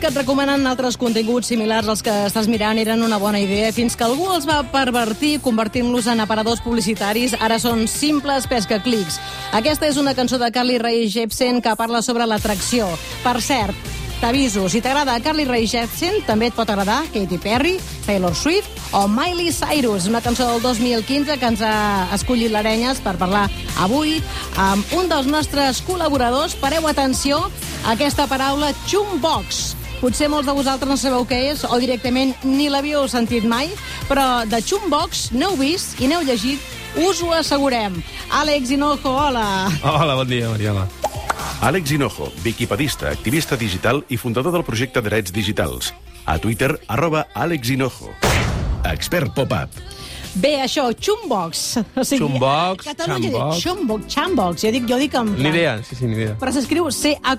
que et recomanen altres continguts similars als que estàs mirant eren una bona idea, fins que algú els va pervertir convertint-los en aparadors publicitaris. Ara són simples pescaclics. Aquesta és una cançó de Carly Rae Jepsen que parla sobre l'atracció. Per cert, t'aviso, si t'agrada Carly Rae Jepsen, també et pot agradar Katy Perry, Taylor Swift o Miley Cyrus, una cançó del 2015 que ens ha escollit l'Arenyes per parlar avui amb un dels nostres col·laboradors. Pareu atenció a aquesta paraula chumbox. Potser molts de vosaltres no sabeu què és o directament ni l'havíeu sentit mai, però de chumbox n'heu vist i n'heu llegit, us ho assegurem. Àlex Hinojo, hola. Hola, bon dia, Mariola. Àlex Hinojo, viquipedista, activista digital i fundador del projecte Drets Digitals. A Twitter, @AlexHinojo. Expert pop-up. Bé, això, chumbox. O sigui, Chumbox, Catalunya chambox. Chumbox. Jo dic en... Ni idea, sí, ni idea. Però s'escriu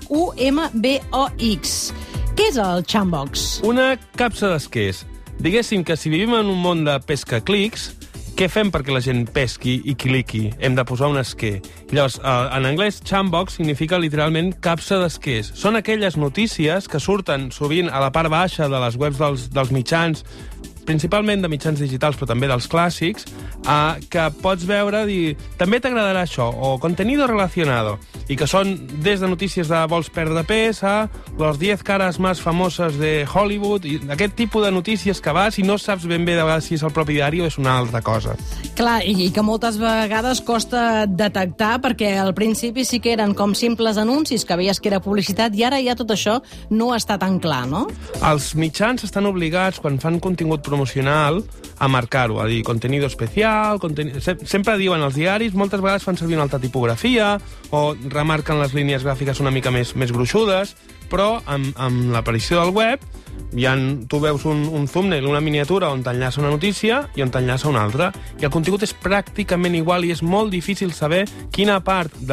CHUMBOX. Què és el chumbox? Una capsa d'esquers. Diguéssim que si vivim en un món de pesca-clics, què fem perquè la gent pesqui i cliqui? Hem de posar un esquer. Llavors, en anglès, chumbox significa literalment capsa d'esquers. Són aquelles notícies que surten sovint a la part baixa de les webs dels mitjans, principalment de mitjans digitals, però també dels clàssics, que pots veure, dir, també t'agradarà això, o contenido relacionado, i que són des de notícies de vols perdre pes a los 10 caras más famoses de Hollywood, i aquest tipus de notícies que vas i no saps ben bé de vegades si és el propi diari o és una altra cosa. Clar, i que moltes vegades costa detectar, perquè al principi sí que eren com simples anuncis, que veies que era publicitat, i ara ja tot això no està tan clar, no? Els mitjans estan obligats, quan fan contingut promocional, a marcar-ho, a dir contenido especial, sempre diuen els diaris, moltes vegades fan servir una altra tipografia o remarquen les línies gràfiques una mica més gruixudes, però amb l'aparició del web tu veus un thumbnail, una miniatura on t'enllaça una notícia i on t'enllaça una altra, i el contingut és pràcticament igual i és molt difícil saber quina part de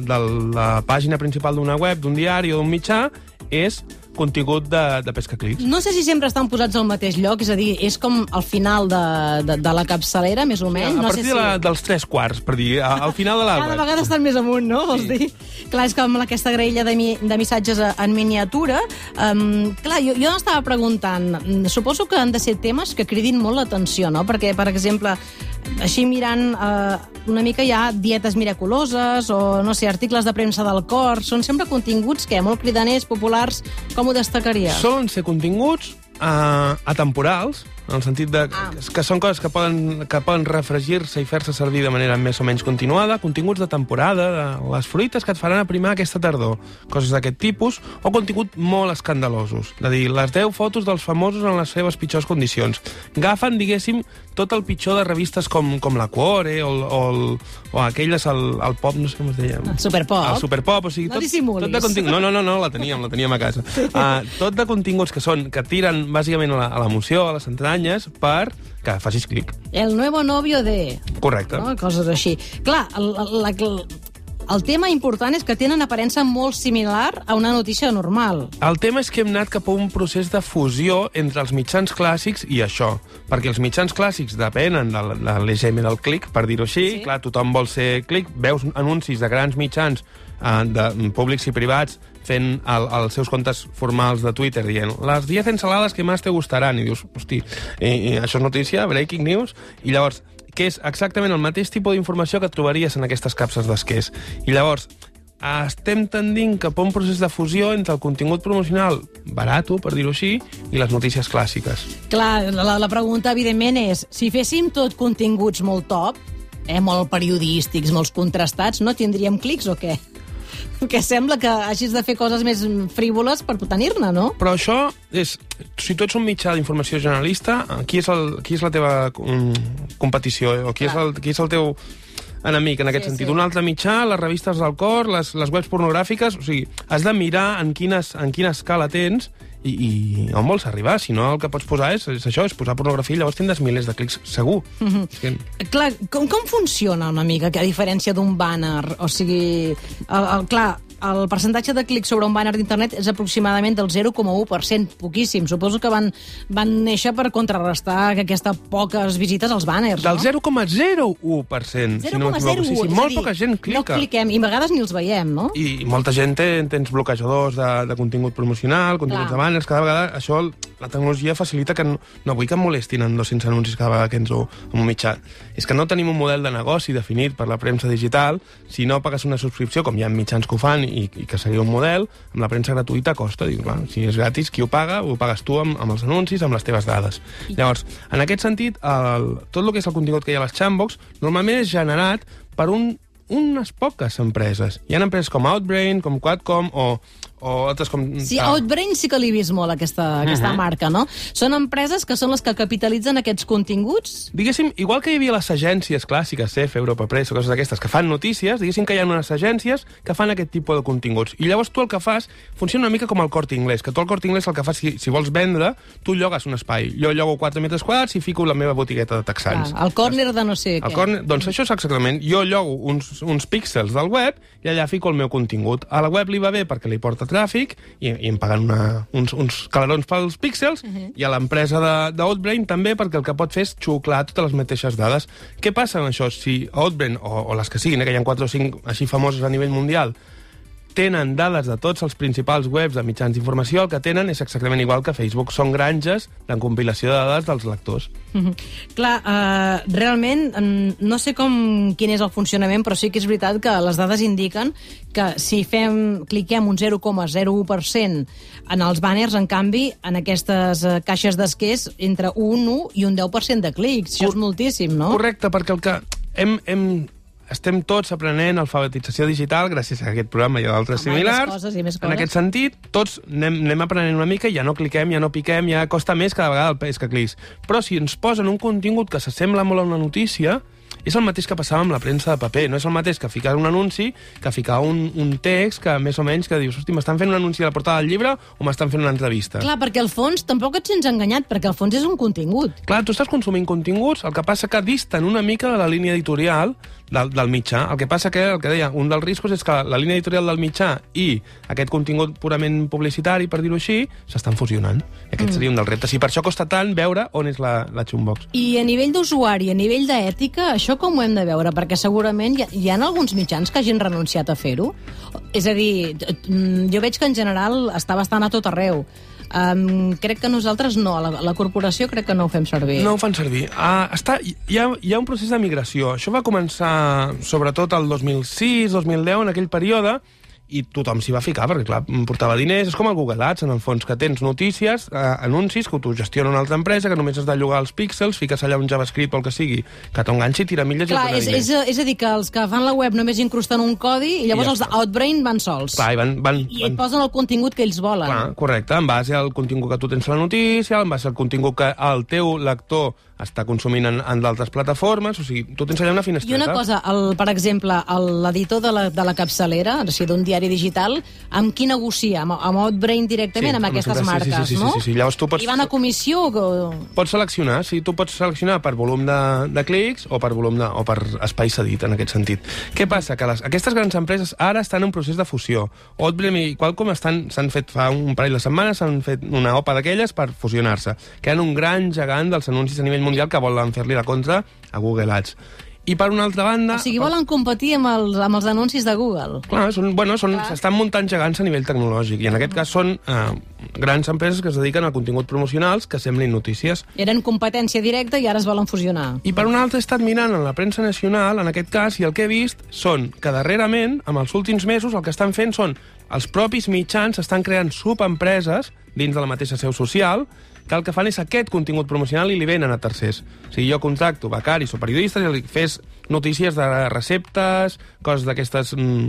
la pàgina principal d'una web, d'un diari o d'un mitjà és contingut de pescaclics. No sé si sempre estan posats al mateix lloc, és a dir, és com al final de la capçalera, més o menys. A partir dels 3/4, per dir, al final de la web. Cada vegada estan més amunt, no? Vols dir? Clar, és que amb aquesta graella de missatges en miniatura, clar, jo estava preguntant, suposo que han de ser temes que cridin molt l'atenció, no? Perquè, per exemple, així mirant una mica hi ha dietes miraculoses o, no sé, articles de premsa del cor. Són sempre continguts molt cridaners, populars. Com ho destacaries? Solen ser continguts atemporals, en el sentit que són coses que poden refregir-se i fer-se servir de manera més o menys continuada, continguts de temporada, de les fruites que et faran aprimar aquesta tardor, coses d'aquest tipus, o contingut molt escandalosos, és a dir, les 10 fotos dels famosos en les seves pitjors condicions. Agafen, diguéssim, tot el pitjor de revistes com la Cuore o aquelles, el Pop, no sé com es deia. El Superpop. El Superpop, o sigui, no dissimulis. No, la teníem a casa. Tot de continguts que tiren bàsicament a l'emoció, a les entranyes, per que facis clic. El nuevo novio de... Correcte. No? Coses així. Clar, el tema important és que tenen aparença molt similar a una notícia normal. El tema és que hem anat cap a un procés de fusió entre els mitjans clàssics i això, perquè els mitjans clàssics depenen de l'EGM del clic, per dir-ho així. Sí. Clar, tothom vol ser clic, veus anuncis de grans mitjans, de públics i privats, fent els seus comptes formals de Twitter dient les 10 ensaladas que més te gustaran, i dius, hosti, això és notícia, breaking news, i llavors, que és exactament el mateix tipus d'informació que trobaries en aquestes capses d'esquers. I llavors, estem tendint cap a un procés de fusió entre el contingut promocional barato, per dir-ho així, i les notícies clàssiques. Clar, la pregunta, evidentment, és si féssim tot continguts molt top, molt periodístics, molts contrastats, no tindríem clics o què? Que sembla que hagis de fer coses més frívoles per tenir-ne, no? Però això és... Si tu ets un mitjà d'informació generalista, qui és la teva competició? O qui és el teu enemic, en aquest sentit? Un altre mitjà, les revistes del cor, les webs pornogràfiques... O sigui, has de mirar en quina escala tens i on vols arribar. Si no, el que pots posar és això, és posar pornografia, i llavors tindràs milers de clics, segur. Clar, com funciona una mica, que a diferència d'un banner? O sigui, clar, el percentatge de clics sobre un banner d'internet és aproximadament del 0,1%, poquíssim. Suposo que van néixer per contrarrestar aquestes poques visites als banners, Del no? 0,01%, si no m'equivoco. Sí, molt poca gent clica. No cliquem, i a vegades ni els veiem, no? I molta gent tens bloquejadors de contingut promocional, continguts de banners, cada vegada això, la tecnologia facilita que no vull que em molestin en 200 anuncis cada vegada que entro en un mitjà. És que no tenim un model de negoci definit per la premsa digital. Si no pagues una subscripció, com hi ha mitjans que ho fan i que seria un model, amb la premsa gratuïta costa. Dius, clar, si és gratis, qui ho paga? Ho pagues tu amb els anuncis, amb les teves dades. Llavors, en aquest sentit, tot el que és el contingut que hi ha a les Chatbox normalment és generat per unes poques empreses. Hi ha empreses com Outbrain, com Quadcom o altres com... Sí, Outbrain sí que l'he vist molt, aquesta marca, no? Són empreses que són les que capitalitzen aquests continguts? Diguéssim, igual que hi havia les agències clàssiques, CEF, Europa Press o coses d'aquestes, que fan notícies, diguéssim que hi ha unes agències que fan aquest tipus de continguts. I llavors tu el que fas funciona una mica com el Corte Inglés, que tu al Corte Inglés el que fas, si vols vendre, tu llogues un espai. Jo llogo 4 metres quadrats i fico la meva botigueta de texans. El córner de no sé què. Doncs això és exactament. Jo llogo uns píxels del web i allà fico el meu contingut. A la web li va bé perquè li porta tràfic i em paguen uns calarons pels píxels i a l'empresa d'Outbrain també, perquè el que pot fer és xuclar totes les mateixes dades. Què passa amb això? Si Outbrain, o les que siguin, que hi ha 4 o 5 així famoses a nivell mundial, tenen dades de tots els principals webs de mitjans d'informació, el que tenen és exactament igual que Facebook. Són granges de compilació de dades dels lectors. Clar, realment no sé quin és el funcionament, però sí que és veritat que les dades indiquen que si cliquem un 0,01% en els banners, en canvi, en aquestes caixes d'esquers, entre un 1 i un 10% de clics. Això és moltíssim, no? Correcte, perquè el que estem tots aprenent alfabetització digital gràcies a aquest programa i a d'altres similars. Més coses. En aquest sentit, tots anem aprenent una mica, ja no cliquem, ja no piquem, ja costa més cada vegada el pes que clics. Però si ens posen un contingut que s'assembla molt a una notícia, és el mateix que passava amb la premsa de paper. No és el mateix que ficar un anunci que ficar un text que més o menys que dius, hosti, m'estan fent un anunci a la portada del llibre o m'estan fent una entrevista. Clar, perquè al fons tampoc et sents enganyat, perquè al fons és un contingut. Clar, tu estàs consumint continguts, el que passa que disten una mica de la línia editorial del mitjà. El que passa que, el que deia, un dels riscos és que la línia editorial del mitjà i aquest contingut purament publicitari, per dir-ho així, s'estan fusionant. I aquest seria un dels reptes. I per això costa tant veure on és la Chumbox. I a nivell d'usuari, a nivell d'ètica, això com ho hem de veure? Perquè segurament hi ha alguns mitjans que hagin renunciat a fer-ho. És a dir, jo veig que en general està bastant a tot arreu. Crec que nosaltres no, la corporació crec que no ho fem servir. No ho fan servir. Hi ha un procés de migració. Això va començar sobretot el 2006-2010, en aquell període, i tothom s'hi va ficar, perquè clar, portava diners. És com el Google Ads, en el fons, que tens notícies, anuncis, que ho gestiona una altra empresa, que només has de llogar els píxels, fiques allà un JavaScript o el que sigui, que t'enganxi, tira milles i et dona diners. És a dir, que els que fan la web només incrusten un codi i llavors els d'Outbrain van sols. Clar, i et posen el contingut que ells volen. Clar, correcte, en base al contingut que tu tens a la notícia, en base al contingut que el teu lector està consumint en d'altres plataformes, o sigui, tu tens allà una finestreta. I una cosa, per exemple, l'editor de la capçalera, o sigui, d'un diari digital, amb qui negocia? Amb Outbrain directament, amb aquestes marques, no? Sí. Llavors tu pots... I van a comissió? Pots seleccionar, sí, tu pots seleccionar per volum de clics o per volum o per espai cedit, en aquest sentit. Què passa? Que aquestes grans empreses ara estan en procés de fusió. Outbrain i Qualcomm s'han fet fa un parell de setmanes, s'han fet una OPA d'aquelles per fusionar-se. Queden un gran gegant dels anuncis a nivell mundial que volen fer-li la contra a Google Ads. I per una altra banda... O sigui, volen competir amb els anuncis de Google. Clar, s'estan muntant gegants a nivell tecnològic, i en aquest cas són grans empreses que es dediquen a continguts promocionals que semblin notícies. Eren competència directa i ara es volen fusionar. I per una altra he estat mirant en la premsa nacional, en aquest cas, i el que he vist són que darrerament, amb els últims mesos, el que estan fent són els propis mitjans estan creant subempreses dins de la mateixa seu social, que el que fan és aquest contingut promocional i li venen a tercers. O sigui, jo contracto becaris o periodistes i li fes notícies de receptes, coses d'aquestes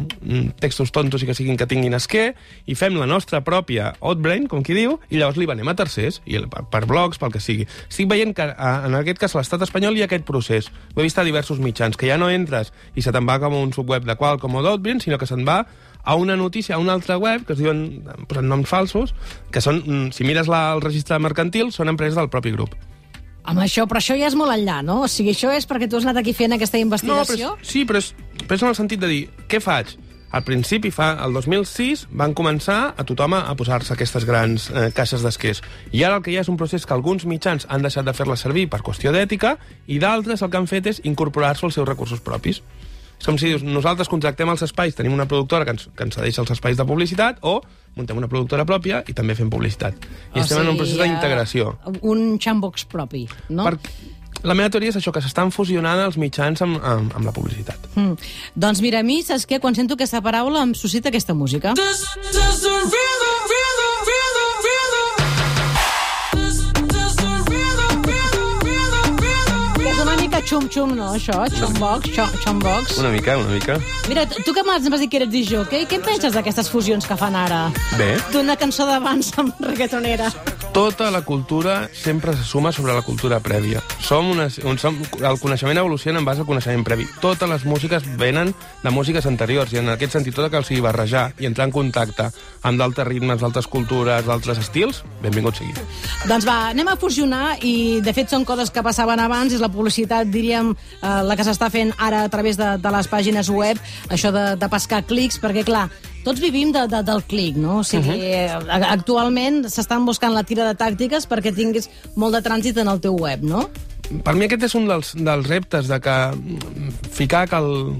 textos tontos i que siguin que tinguin esquer, i fem la nostra pròpia Outbrain, com qui diu, i llavors li venem a tercers, i per blogs, pel que sigui. Estic veient que en aquest cas a l'estat espanyol hi ha aquest procés. Ho he vist a diversos mitjans, que ja no entres i se te'n va com a un subweb de Qualcomm o d'Outbrain, sinó que se'n va a una notícia, a una altra web, que es diuen noms falsos, que són, si mires el registre mercantil, són empreses del propi grup. Però això ja és molt enllà, no? O sigui, això és perquè tu has anat aquí fent aquesta investigació? No, però és en el sentit de dir, què faig? Al principi, el 2006, van començar a tothom a posar-se aquestes grans caixes d'esquers. I ara el que hi ha és un procés que alguns mitjans han deixat de fer-la servir per qüestió d'ètica i d'altres el que han fet és incorporar-se als seus recursos propis. És com si dius, nosaltres contractem els espais, tenim una productora que ens cedeix els espais de publicitat o muntem una productora pròpia i també fem publicitat. I estem en un procés d'integració. Un Xambox propi, no? La meva teoria és això, que s'estan fusionant els mitjans amb la publicitat. Doncs mira, a mi, saps què? Quan sento aquesta paraula em suscita aquesta música. És una mica xum-xum, no, això? Xumbox. Una mica. Mira, tu que m'has dit que eres DJ, què en penses d'aquestes fusions que fan ara? Bé. D'una cançó d'abans amb reggaetonera. Tota la cultura sempre se suma sobre la cultura prèvia. El coneixement evoluciona en base al coneixement previ. Totes les músiques venen de músiques anteriors i en aquest sentit tot el que els sigui barrejar i entrar en contacte amb d'altres ritmes, d'altres cultures, d'altres estils, benvingut sigui. Doncs va, anem a fusionar i de fet són coses que passaven abans, és la publicitat, diríem, la que s'està fent ara a través de les pàgines web, això de pescar clics, perquè clar, tots vivim del clic, no? O sigui, actualment s'estan buscant la tira de tàctiques perquè tinguis molt de trànsit en el teu web, no? Per mi aquest és un dels reptes de que ficar que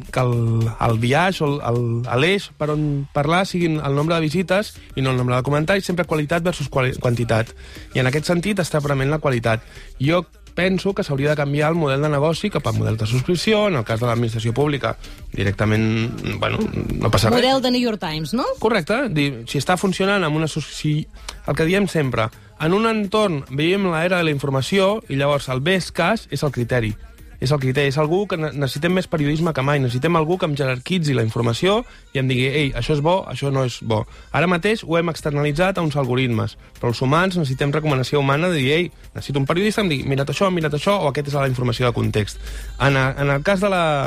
el biaix o l'eix per on parlar siguin el nombre de visites i no el nombre de comentaris, sempre qualitat versus quantitat. I en aquest sentit està prement la qualitat. Jo penso que s'hauria de canviar el model de negoci cap al model de subscripció, en el cas de l'administració pública directament, bueno, no passa res. Model de New York Times, no? Correcte, si està funcionant amb una... El que diem sempre, en un entorn veiem l'era de la informació i llavors el best cas és el criteri. És algú que necessitem més periodisme que mai, necessitem algú que em jerarquitzi la informació i em digui, ei, això és bo, això no és bo. Ara mateix ho hem externalitzat a uns algoritmes, però els humans necessitem recomanació humana de dir, ei, necessito un periodista que em digui, mira't això, o aquesta és la informació de context. En el cas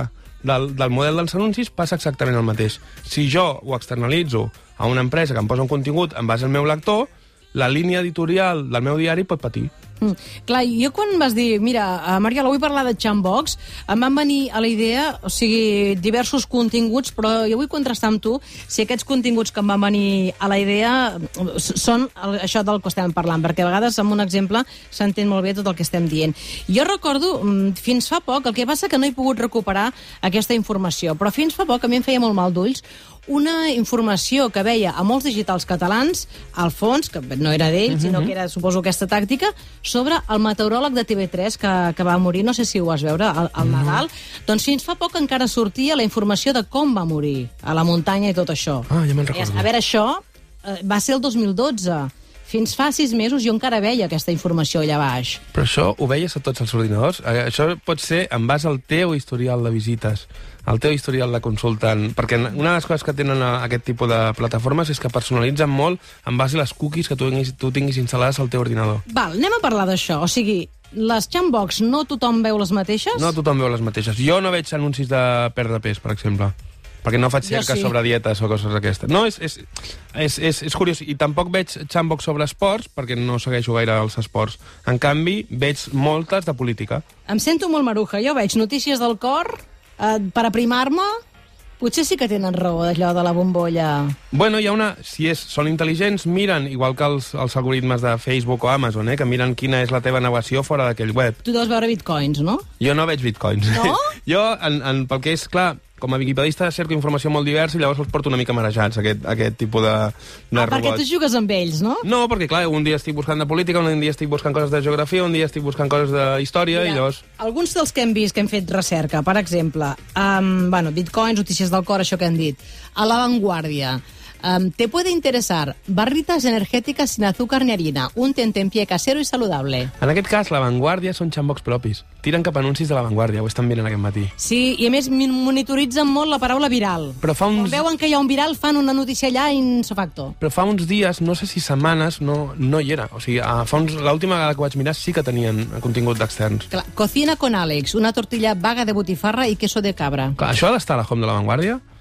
del model dels anuncis passa exactament el mateix. Si jo ho externalitzo a una empresa que em posa un contingut en base al meu lector, la línia editorial del meu diari pot patir. Clar, jo quan vas dir, mira, Mariola, vull parlar de Xambox, em van venir a la idea, o sigui, diversos continguts, però jo vull contrastar amb tu si aquests continguts que em van venir a la idea són això del que estem parlant, perquè a vegades amb un exemple s'entén molt bé tot el que estem dient. Jo recordo, fins fa poc, el que passa que no he pogut recuperar aquesta informació, però fins fa poc a mi em feia molt mal d'ulls una informació que veia a molts digitals catalans, al fons, que no era d'ell, sinó que era, suposo, aquesta tàctica, sobre el meteoròleg de TV3 que va morir, no sé si ho vas veure, al Nadal. Doncs fins fa poc encara sortia la informació de com va morir, a la muntanya i tot això. Ah, ja me'n recordo. A veure, això va ser el 2012. Fins fa 6 mesos jo encara veia aquesta informació allà baix. Però això ho veies a tots els ordinadors? Això pot ser en base al teu historial de visites, al teu historial de consultant, perquè una de les coses que tenen aquest tipus de plataformes és que personalitzen molt en base a les cookies que tu tinguis instal·lades al teu ordinador. Val, anem a parlar d'això. O sigui, les Xambox no tothom veu les mateixes? No tothom veu les mateixes. Jo no veig anuncis de perdre pes, per exemple, perquè no faig cerques sobre dietes o coses d'aquestes. No, és curiós. I tampoc veig Xambox sobre esports, perquè no segueixo gaire els esports. En canvi, veig moltes de política. Em sento molt maruja. Jo veig notícies del cor per aprimar-me. Potser sí que tenen raó, allò de la bombolla. Bueno, hi ha una... Si són intel·ligents, miren, igual que els algoritmes de Facebook o Amazon, que miren quina és la teva navegació fora d'aquell web. Tu deus veure bitcoins, no? Jo no veig bitcoins. No? Jo, pel que és clar, com a wikipedista cerco informació molt diversa i llavors els porto una mica marejats, aquest tipus de robots. Perquè tu jugues amb ells, no? No, perquè clar, un dia estic buscant de política, un dia estic buscant coses de geografia, un dia estic buscant coses de història. Mira, i llavors... Alguns dels que hem vist, que hem fet recerca, per exemple, bitcoins, notícies del cor, això que han dit, a La Vanguardia, te puede interesar barritas energéticas sin azúcar ni harina, un tentempié casero y saludable. En aquest cas, La Vanguardia són Xambox propis. Tiren cap anuncis de La Vanguardia, ho estan mirant aquest matí. Sí, i a més monitoritzen molt la paraula viral. Però quan veuen que hi ha un viral, fan una notícia allà ipso facto. Però fa uns dies, no sé si setmanes, no hi era. O sigui, l'última vegada que vaig mirar sí que tenien contingut d'externs. Cocina con Alex, una tortilla vaga de botifarra i queso de cabra. Clar, això ha d'estar a la home de La Vanguardia?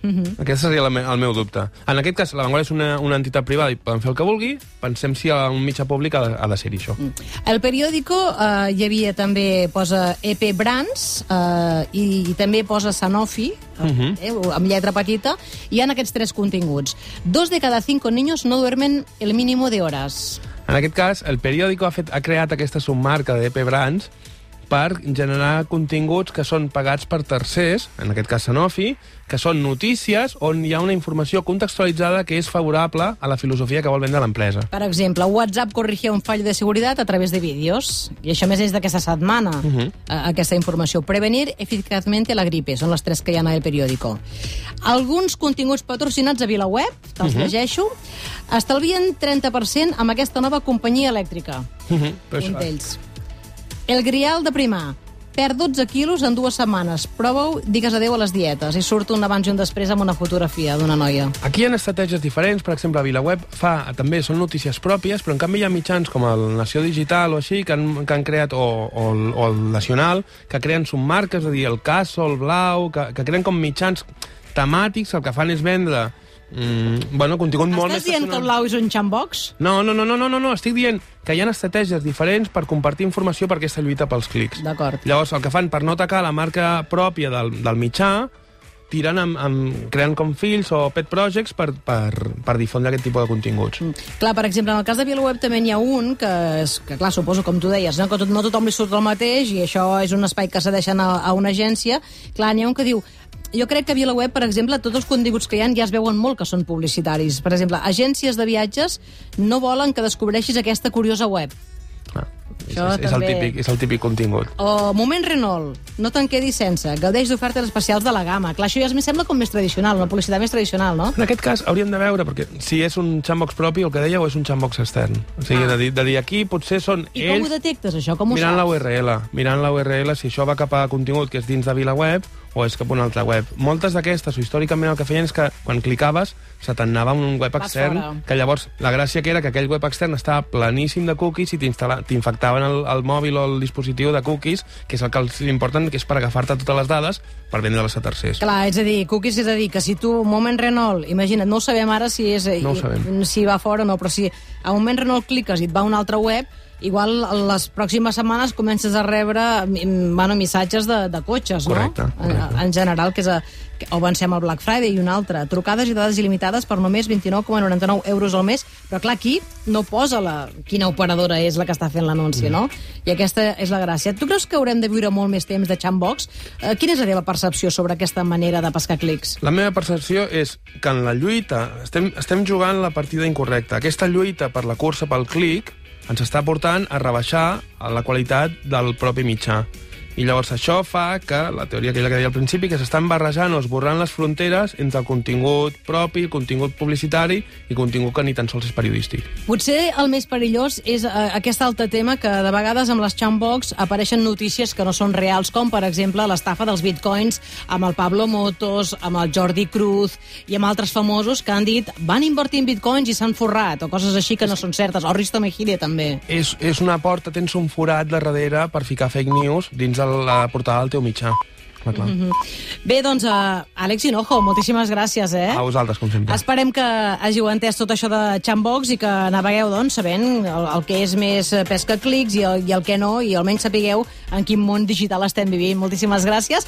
Aquest seria el meu dubte. En aquest cas, La Vanguardia és una entitat privada i poden fer el que vulgui. Pensem si un mitjà públic ha de ser-hi això. El periòdico hi havia també, posa EP Brands i també posa Sanofi, amb lletra petita. Hi ha aquests 3 continguts. 2 de cada 5 niños no duermen el mínimo de horas. En aquest cas, el periòdico ha creat aquesta submarca d'EP Brands per generar continguts que són pagats per tercers, en aquest cas Sanofi, que són notícies on hi ha una informació contextualitzada que és favorable a la filosofia que vol vendre l'empresa. Per exemple, WhatsApp corrigia un fallo de seguretat a través de vídeos. I això més és d'aquesta setmana, aquesta informació. Prevenir eficazmente la gripe, són les 3 que hi ha al periòdico. Alguns continguts patrocinats a VilaWeb, te'ls llegeixo, estalvien 30% amb aquesta nova companyia elèctrica. Un d'ells. El Grial de Primar. Perd 12 quilos en 2 setmanes. Prova-ho, digues adéu a les dietes. I surt un abans i un després amb una fotografia d'una noia. Aquí hi ha estratègies diferents. Per exemple, VilaWeb també són notícies pròpies, però en canvi hi ha mitjans com el Nació Digital o així, que han creat, o el Nacional, que creen submarques, és a dir, el Caso, el Blau, que creen com mitjans temàtics, el que fan és vendre contingut molt més... Estàs dient que el Blau és un xambox? No, estic dient que hi ha estratègies diferents per compartir informació per aquesta lluita pels clics. D'acord. Llavors, el que fan per no atacar la marca pròpia del mitjà, creant com fills o pet projects per difondre aquest tipus de continguts. Clar, per exemple, en el cas de VilaWeb també n'hi ha un que clar, suposo, com tu deies, que no tothom li surt el mateix i això és un espai que cedeixen a una agència. Clar, n'hi ha un que diu: jo crec que a VilaWeb, per exemple, tots els continguts que hi ha ja es veuen molt que són publicitaris. Per exemple, agències de viatges no volen que descobreixis aquesta curiosa web. És el típic contingut. O Moment Renault, no te'n quedis sense, gaudeix d'ofertes especials de la gamma. Clar, això ja em sembla com més tradicional, una publicitat més tradicional, no? En aquest cas hauríem de veure, perquè si és un xambox propi, el que deia, o és un xambox extern. O sigui, de dir aquí potser són ells... I com ho detectes, això? Com ho mirant saps? Mirant la URL, si això va cap a contingut que és dins de VilaWeb o és cap a una altra web. Moltes d'aquestes, històricament, el que feien és que quan clicaves se t'anava un web extern, que llavors la gràcia que era que aquell web extern estava planíssim de cookies i t'infectaven el mòbil o el dispositiu de cookies, que és el que els importen, que és per agafar-te totes les dades per vendre-les a tercers. Clar, és a dir, cookies, és a dir, que si tu, Moment Renault, imagina't, no ho sabem ara si va fora o no, però si a Moment Renault cliques i et va a una altra web, igual les pròximes setmanes comences a rebre missatges de cotxes, no? Correcte. En general, que avancem al Black Friday i un altre. Trucades i dades il·limitades per només 29,99 euros al mes, però clar, aquí no posa quina operadora és la que està fent l'anunci, no? I aquesta és la gràcia. Tu creus que haurem de viure molt més temps de xambox? Quina és la teva percepció sobre aquesta manera de pescar clics? La meva percepció és que en la lluita estem jugant la partida incorrecta. Aquesta lluita per la cursa pel clic ens està portant a rebaixar la qualitat del propi mitjà. I llavors això fa que, la teoria aquella que deia al principi, que s'estan barrejant o esborrant les fronteres entre el contingut propi, el contingut publicitari i contingut que ni tan sols és periodístic. Potser el més perillós és aquest altre tema que de vegades amb les xambox apareixen notícies que no són reals, com per exemple l'estafa dels bitcoins amb el Pablo Motos, amb el Jordi Cruz i amb altres famosos que han dit van invertir en bitcoins i s'han forrat, o coses així que no són certes, o Risto Mejide també. És una porta, tens un forat darrere per ficar fake news dins la portada del teu mitjà. Bé, doncs, Àlex Hinojo, moltíssimes gràcies, A vosaltres, com sempre. Esperem que hàgiu entès tot això de xambox i que navegueu, doncs, sabent el que és més pesca clics i el que no, i almenys sapigueu en quin món digital estem vivint. Moltíssimes gràcies.